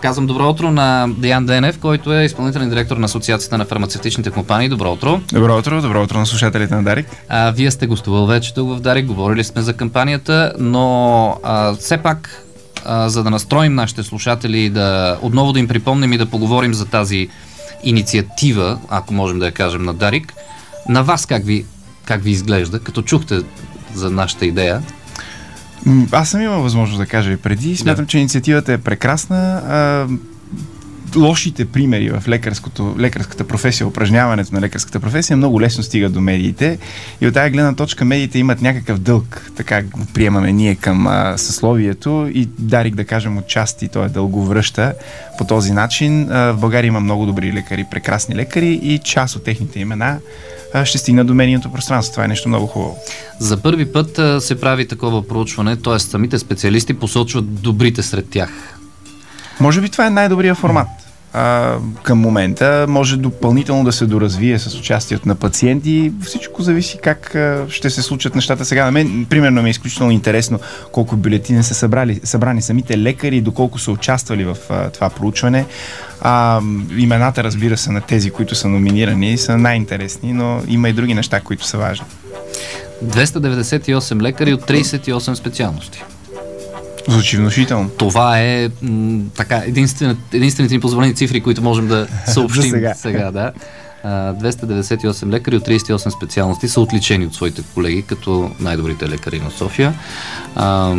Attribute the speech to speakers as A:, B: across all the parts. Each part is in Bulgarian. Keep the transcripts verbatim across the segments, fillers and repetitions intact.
A: казвам добро утро на Деян Денев, който е изпълнителен директор на Асоциацията на фармацевтичните компании. Добро утро.
B: Добро утро, добро утро на слушателите на Дарик.
A: А, вие сте гостувал вече тук в Дарик, говорили сме за кампанията, но а, все пак, а, за да настроим нашите слушатели и да отново да им припомним и да поговорим за тази инициатива, ако можем да я кажем, на Дарик, на вас как ви, как ви изглежда, като чухте за нашата идея?
B: Аз съм имал възможност да кажа и преди. Смятам, да. че инициативата е прекрасна. А, лошите примери в лекарското, лекарската професия, упражняването на лекарската професия много лесно стигат до медиите. И от тази гледна точка медиите имат някакъв дълг, така го приемаме ние към а, съсловието, и Дарик, да кажем, отчасти той е дълго връща по този начин. А, в България има много добри лекари, прекрасни лекари, и част от техните имена ще стигна до медийното пространство. Това е нещо много хубаво.
A: За първи път а, се прави такова проучване, т.е. самите специалисти посочват добрите сред тях.
B: Може би това е най-добрият формат а, към момента. Може допълнително да се доразвие с участието на пациенти. Всичко зависи как а, ще се случат нещата сега. На мен, примерно, ми е изключително интересно колко бюлетини са събрали, събрани самите лекари, доколко са участвали в а, това проучване. А, имената, разбира се, на тези, които са номинирани, са най-интересни, но има и други неща, които са важни.
A: двеста деветдесет и осем лекари от тридесет и осем специалности.
B: Звучи внушително.
A: Това е м- така, единствен, единствените ни позволени цифри, които можем да съобщим
B: сега.
A: сега. Да. А, двеста деветдесет и осем лекари от тридесет и осем специалности са отличени от своите колеги като най-добрите лекари на София. А,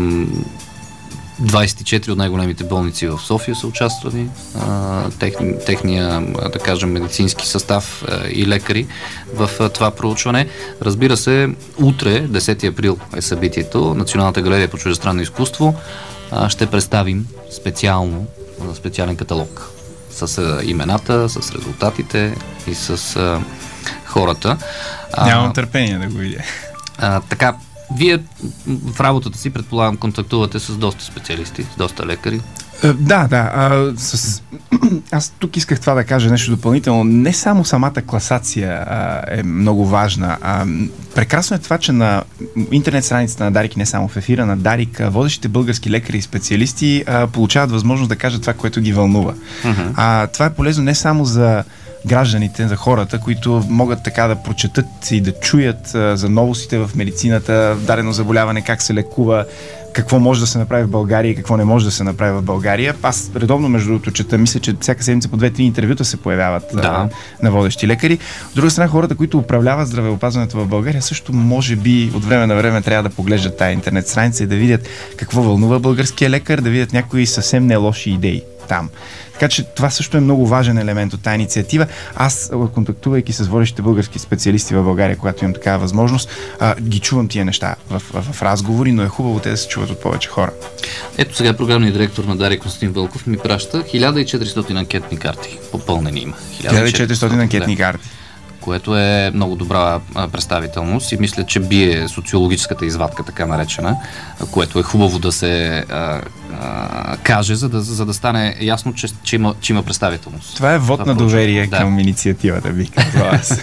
A: двадесет и четири от най-големите болници в София са участвали, а, техни, техния, да кажем, медицински състав а, и лекари в а, това проучване. Разбира се, утре, десети април е събитието, Националната галерия по чуждестранно изкуство, а, ще представим специално, а, специален каталог с а, имената, с резултатите и с а, хората. А,
B: Нямам търпение да го видя.
A: А, така, вие в работата си, предполагам, контактувате с доста специалисти, с доста лекари.
B: Да, да. А, с... Аз тук исках това да кажа нещо допълнително. Не само самата класация а, е много важна. А, прекрасно е това, че на интернет страницата на Дарик, не само в ефира на Дарик, водещите български лекари и специалисти а, получават възможност да кажат това, което ги вълнува. Uh-huh. А, това е полезно не само за гражданите, за хората, които могат така да прочетат и да чуят а, за новостите в медицината, дадено заболяване, как се лекува, какво може да се направи в България и какво не може да се направи в България. Аз редовно, между другото, чета, мисля, че всяка седмица по две-три интервюта се появяват да. а, на водещи лекари. От друга страна, хората, които управляват здравеопазването в България, също може би от време на време трябва да поглеждат тая интернет страница и да видят какво вълнува българския лекар, да видят някои съвсем не лоши идеи там. Така че това също е много важен елемент от тази инициатива. Аз, контактувайки с водещите български специалисти в България, когато имам такава възможност, а, ги чувам тия неща в, в, в разговори, но е хубаво те да се чуват от повече хора.
A: Ето сега програмният директор на Дарик Константин Вълков ми праща хиляда и четиристотин анкетни карти. Попълнени има.
B: хиляда и четиристотин анкетни
A: да.
B: карти.
A: Което е много добра а, представителност и мисля, че бие социологическата извадка, така наречена, което е хубаво да се а, а, каже, за да, за да стане ясно, че, че, има, че има представителност.
B: Това е вод това на доверие да. към инициативата, бих казал аз.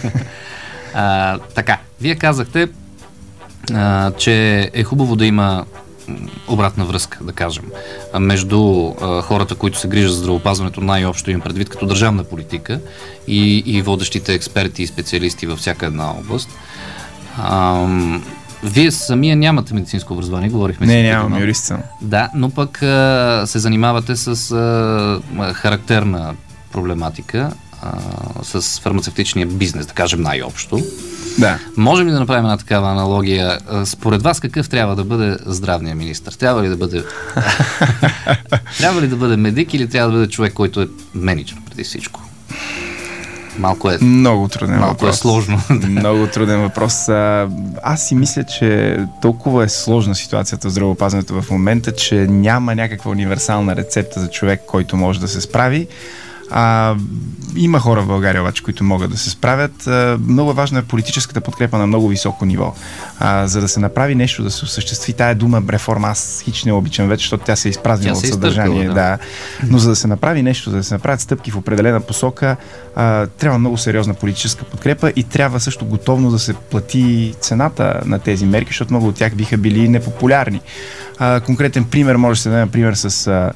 A: а, така, вие казахте, а, че е хубаво да има обратна връзка, да кажем, между а, хората, които се грижат за здравеопазването, най-общо им предвид като държавна политика, и, и водещите експерти и специалисти във всяка една област. А, вие самия нямате медицинско образование, говорихме
B: Не,
A: си.
B: Не, нямам, юрист съм.
A: Да, но пък а, се занимавате с а, характерна проблематика, а, с фармацевтичния бизнес, да кажем най-общо.
B: Да.
A: Можем ли да направим една такава аналогия? Според вас какъв трябва да бъде здравният министър? Трябва ли да бъде трябва ли да бъде медик или трябва да бъде човек, който е мениджър преди всичко? Малко е
B: много труден
A: малко
B: въпрос.
A: е сложно.
B: Много труден въпрос. Аз си мисля, че толкова е сложна ситуацията в здравеопазването в момента, че няма някаква универсална рецепта за човек, който може да се справи. А, има хора в България обаче, които могат да се справят. А, много важна е политическата подкрепа на много високо ниво. А, за да се направи нещо, да се осъществи тая дума реформа, аз хич не обичам вече, защото тя се е изпразнила от съдържание. Да. Да. Но за да се направи нещо, за да се направят стъпки в определена посока, а, трябва много сериозна политическа подкрепа и трябва също готовно да се плати цената на тези мерки, защото много от тях биха били непопулярни. А, конкретен пример може да се даде, например, с а,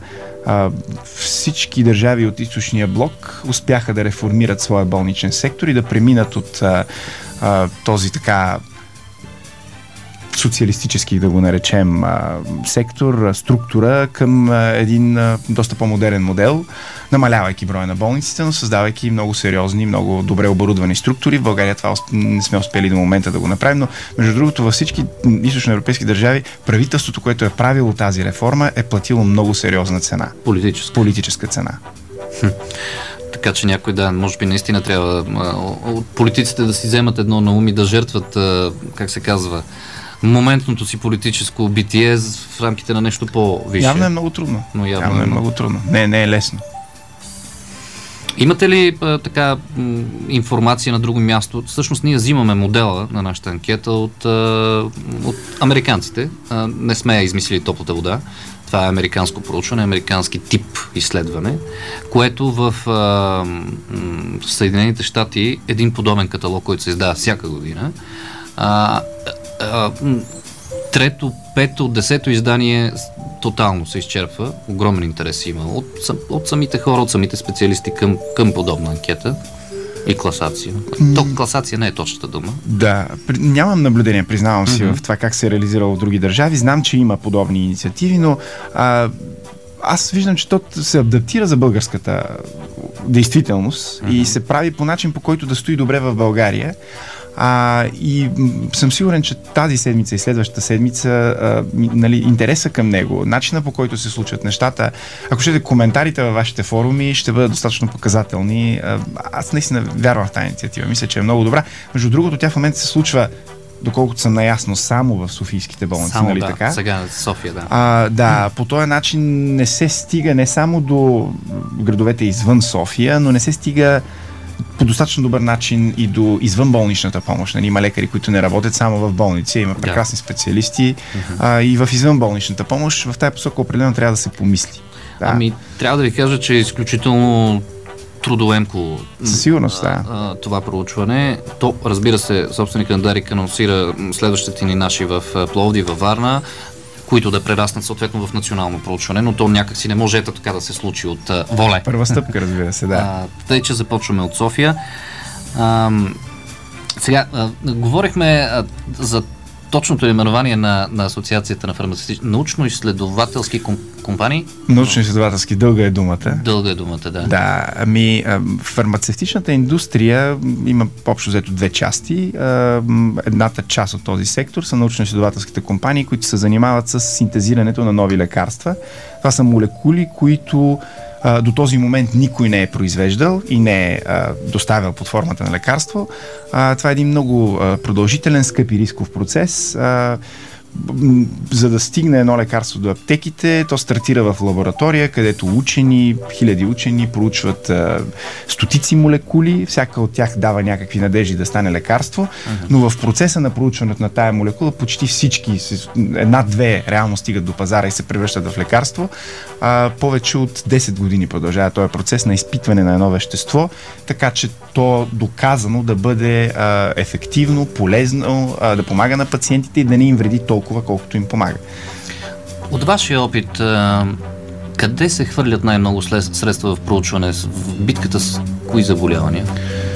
B: а, всички държави от източния блок успяха да реформират своя болничен сектор и да преминат от а, а, този така социалистически, да го наречем, а, сектор, структура към а, един а, доста по-модерен модел, намалявайки броя на болниците, но създавайки много сериозни, много добре оборудвани структури. В България това не сме успели до момента да го направим, но между другото във всички източноевропейски държави правителството, което е правило тази реформа, е платило много сериозна цена.
A: Политическа.
B: Политическа цена.
A: Хм. Така че някой, да, може би наистина трябва а, от политиците да си вземат едно на ум и да жертват, а, как се казва, моментното си политическо битие в рамките на нещо по-висше.
B: Явно е много трудно.
A: Но явно,
B: явно е много трудно. Не, не е лесно.
A: Имате ли а, така м, информация на друго място? Всъщност ние взимаме модела на нашата анкета от, а, от американците. А, не сме измислили топлата вода. Това е американско проучване, американски тип изследване, което в, а, в Съединените щати един подобен каталог, който се издава всяка година, а, а, трето, пето, десето издание тотално се изчерпва. Огромен интерес има от, от самите хора, от самите специалисти към, към подобна анкета и класация. То класация не е точната дума.
B: Да, нямам наблюдение, признавам си, mm-hmm. в това как се е реализирало в други държави. Знам, че има подобни инициативи, но а, аз виждам, че то се адаптира за българската действителност mm-hmm. и се прави по начин, по който да стои добре в България. А, и съм сигурен, че тази седмица и следващата седмица а, нали, интереса към него, начина по който се случват нещата, ако ще коментарите във вашите форуми, ще бъдат достатъчно показателни. А, аз наистина вярвам в тази инициатива. Мисля, че е много добра. Между другото, тя в момента се случва, доколкото съм наясно, само в софийските болници,
A: само,
B: нали
A: да,
B: така?
A: Сега София, да.
B: А, да, по този начин не се стига не само до градовете извън София, но не се стига по достатъчно добър начин и до извънболничната помощ. Нали, има лекари, които не работят само в болници, има прекрасни специалисти uh-huh. а, и в извънболничната помощ. В тази посока определено трябва да се помисли. Да.
A: Ами, трябва да ви кажа, че е изключително трудоемко.
B: Със сигурност, да.
A: А, това проучване. То, разбира се, собственика на Дарик анонсира следващите ни наши в Пловдив, във Варна, които да прераснат съответно в национално проучване, но то някак си не може ето така да се случи от а, воле.
B: Първа стъпка, разбира се, да.
A: А, тъй, че започваме от София. А, сега, а, говорихме а, за точното именование на, на Асоциацията на фармацевтични научно-изследователски ком, компании.
B: Научно-изследователски, дълга е думата.
A: Дълга е думата, да.
B: Да, ами фармацевтичната индустрия има общо взето две части. Едната част от този сектор са научно-изследователските компании, които се занимават с синтезирането на нови лекарства. Това са молекули, които до този момент никой не е произвеждал и не е а, доставял под формата на лекарство. А, това е един много а, продължителен, скъп и рисков процес. А, за да стигне едно лекарство до аптеките, то стартира в лаборатория, където учени, хиляди учени проучват а, стотици молекули, всяка от тях дава някакви надежди да стане лекарство, uh-huh. но в процеса на проучването на тая молекула почти всички, една-две реално стигат до пазара и се превръщат в лекарство. А, повече от десет години продължава този процес на изпитване на едно вещество, така че то доказано да бъде а, ефективно, полезно, а, да помага на пациентите и да не им вреди толкова, колкото им помага.
A: От вашия опит, а, къде се хвърлят най-много средства в проучване, в битката с кои заболявания?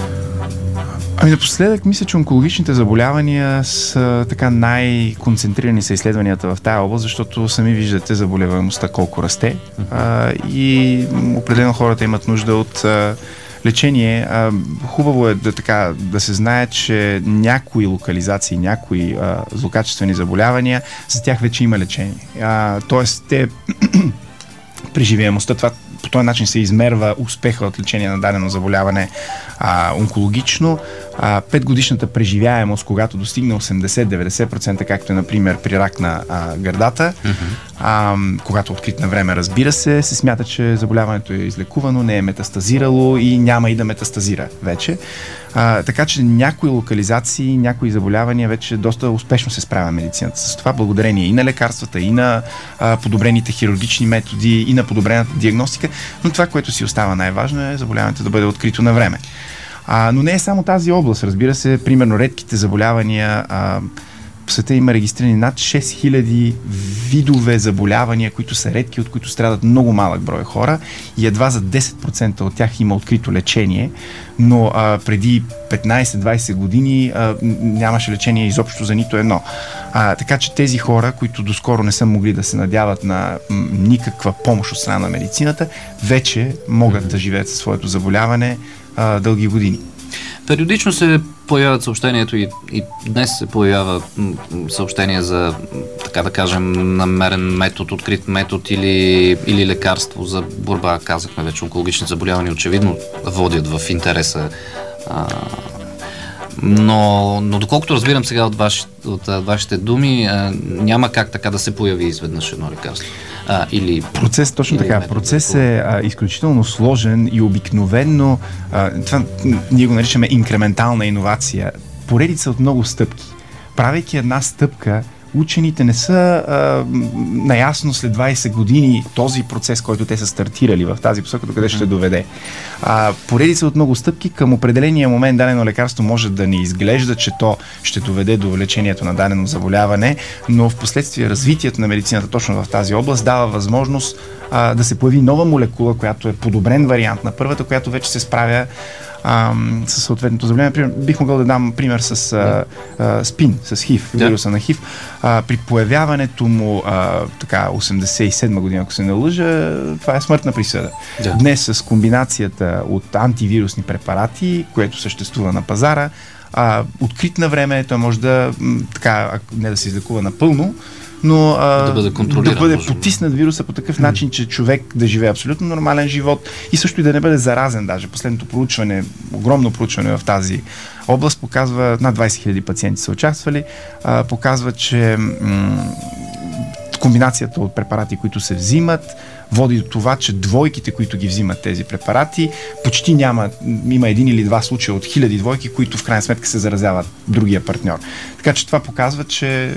B: Ами напоследък мисля, че онкологичните заболявания са така най-концентрирани са изследванията в тая област, защото сами виждате заболеваемостта колко расте а, и определено хората имат нужда от а, лечение. А, хубаво е да, така, да се знае, че някои локализации, някои а, злокачествени заболявания, за тях вече има лечение. А, тоест, те преживяемостта, това по този начин се измерва успеха от лечение на дадено заболяване а, онкологично. А, петгодишната преживяемост, когато достигне осемдесет до деветдесет процента, както е, например, при рак на а, гърдата, mm-hmm. а, когато открит на време, разбира се, се смята, че заболяването е излекувано, не е метастазирало и няма и да метастазира вече. А, така че някои локализации, някои заболявания вече доста успешно се справя медицината с това, благодарение и на лекарствата, и на а, подобрените хирургични методи, и на подобрената диагностика, но това, което си остава най-важно, е заболяването да бъде открито на време. А, но не е само тази област, разбира се, примерно редките заболявания, а, по света има регистрирани над шест хиляди видове заболявания, които са редки, от които страдат много малък брой хора и едва за десет процента от тях има открито лечение, но а, преди петнайсет-двайсет години а, нямаше лечение изобщо за нито едно. А, така че тези хора, които доскоро не са могли да се надяват на м, никаква помощ от страна на медицината, вече могат да живеят със своето заболяване а, дълги години.
A: Периодично се появяват съобщението и, и днес се появява м, съобщение за, така да кажем, намерен метод, открит метод или, или лекарство за борба, казахме вече, онкологични заболявания, очевидно водят в интереса. А, но, но доколкото разбирам сега от, ваши, от а, вашите думи, а, няма как така да се появи изведнъж едно лекарство. А, или
B: процес, точно
A: или
B: така.
A: метод,
B: Процес е а, изключително сложен и обикновенно а, това ние го наричаме инкрементална иновация. Поредица от много стъпки. Правейки една стъпка, учените не са а, наясно след двайсет години този процес, който те са стартирали в тази посока, до къде ще доведе. А, поредица от много стъпки към определения момент дадено лекарство може да не изглежда, че то ще доведе до лечението на дадено заболяване, но в последствие развитието на медицината точно в тази област дава възможност а, да се появи нова молекула, която е подобрен вариант на първата, която вече се справя със съответното заболяване. Пример, бих могъл да дам пример с а, а, спин, с хив, вируса на хив. А, при появяването му а, така осемдесет и седма година, ако се не лъжа, това е смъртна присъда. Да. Днес с комбинацията от антивирусни препарати, което съществува на пазара, а, открит на време, той може да така, не да се излекува напълно, но а,
A: да бъде контролиран,
B: да бъде потиснат вируса по такъв начин, че човек да живее абсолютно нормален живот и също и да не бъде заразен даже. Последното проучване, огромно проучване в тази област показва, над двайсет хиляди пациенти са участвали, а, показва, че м- комбинацията от препарати, които се взимат, води до това, че двойките, които ги взимат тези препарати, почти няма, има един или два случая от хиляди двойки, които в крайна сметка се заразяват другия партньор. Така че това показва, че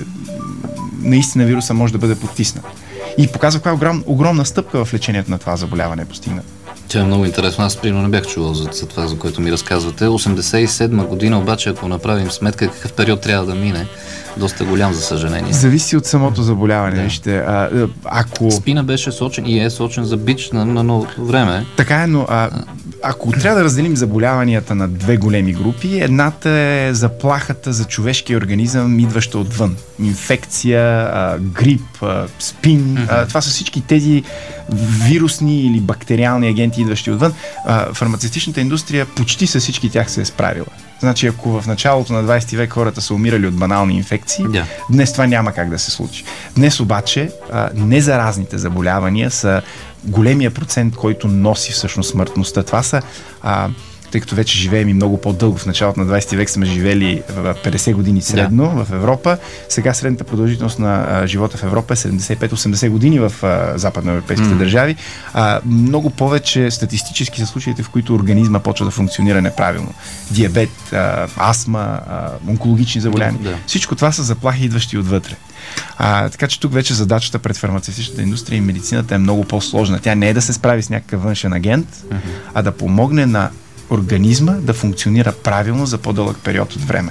B: наистина вируса може да бъде потиснат. И показва каква огром, огромна стъпка в лечението на това заболяване е постигна.
A: Това е много интересно. Аз примерно не бях чувал за, за това, за което ми разказвате. осемдесет и седма година, обаче, ако направим сметка какъв период трябва да мине, доста голям, за съжаление.
B: Зависи от самото заболяване. Да. Вижте, а, ако...
A: Спина беше сочен и е сочен за бич на, на новото време.
B: Така е, но а, ако трябва да разделим заболяванията на две големи групи, едната е заплахата за човешкия организъм, идваща отвън. Инфекция, а, грип, а, спин. Mm-hmm. А, това са всички тези вирусни или бактериални агенти, идващи отвън. А, фармацевтичната индустрия почти с всички тях се е справила. Значи, ако в началото на двайсети век хората са умирали от банални инфекции, yeah. днес това няма как да се случи. Днес обаче а, незаразните заболявания са големия процент, който носи всъщност смъртността. Това са, а, тъй като вече живеем и много по-дълго, в началото на двайсети век сме живели в петдесет години средно yeah. в Европа. Сега средната продължителност на а, живота в Европа е седемдесет и пет до осемдесет години в а, западноевропейските mm. държави. А, много повече статистически са случаите, в които организма почва да функционира неправилно. Диабет, а, астма, а, онкологични заболявания. Yeah, yeah. Всичко това са заплахи, идващи отвътре. А, така че тук вече задачата пред фармацевтичната индустрия и медицината е много по-сложна. Тя не е да се справи с някакъв външен агент, mm-hmm. а да помогне на организма да функционира правилно за по-дълъг период от време.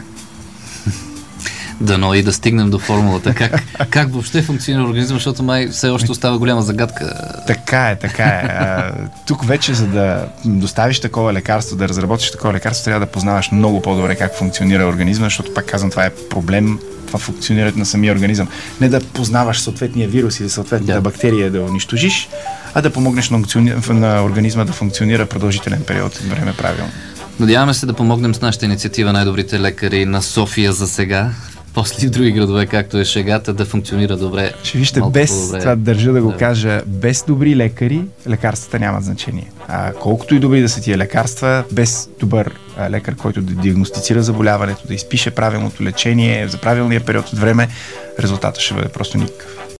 A: Дано и да стигнем до формулата. Как, как въобще функционира организма, защото май все още остава голяма загадка.
B: Така е, така е. А, тук вече, за да доставиш такова лекарство, да разработиш такова лекарство, трябва да познаваш много по-добре как функционира организма, защото пак казвам, това е проблем, това функционирането на самия организъм. Не да познаваш съответния вирус или съответната да. бактерия да унищожиш, а да помогнеш на, на организма да функционира продължителен период от време правилно. Надяваме
A: се да помогнем с нашата инициатива Най-добрите лекари на София за сега. После в други градове, както е шегата, да функционира добре.
B: Ще вижте, без по-добре. Това държа да го да. кажа, без добри лекари, лекарствата нямат значение. А колкото и добри да са тия лекарства, без добър а, лекар, който да диагностицира заболяването, да изпише правилното лечение за правилния период от време, резултатът ще бъде просто никакъв.